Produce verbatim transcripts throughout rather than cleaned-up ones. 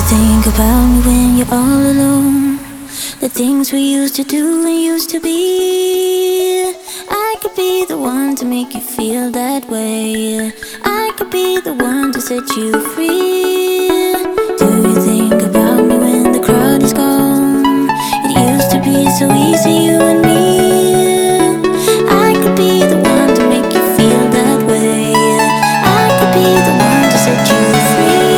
think about me when you're all alone? The things we used to do and used to be. I could be the one to make you feel that way. I could be the one to set you free. Do you think about me when the crowd is gone? It used to be so easy, you and me. I could be the one to make you feel that way. I could be the one to set you free.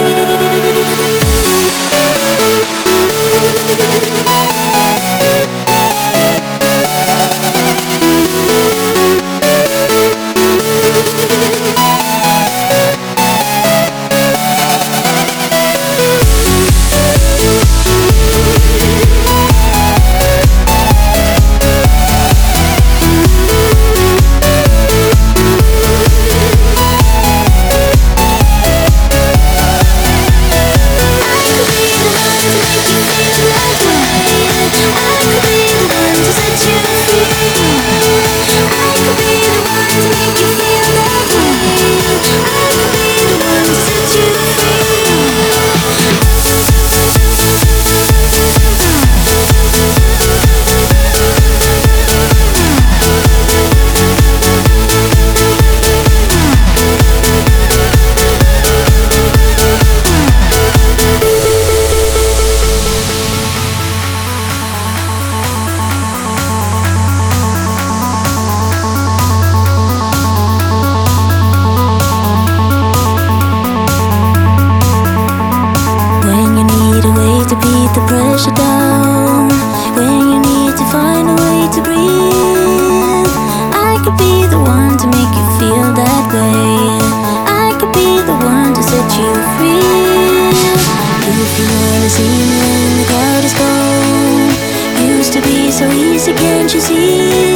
The pressure down, when you need to find a way to breathe. I could be the one to make you feel that way. I could be the one to set you free. If you wanna see me when the crowd is gone, used to be so easy, can't you see?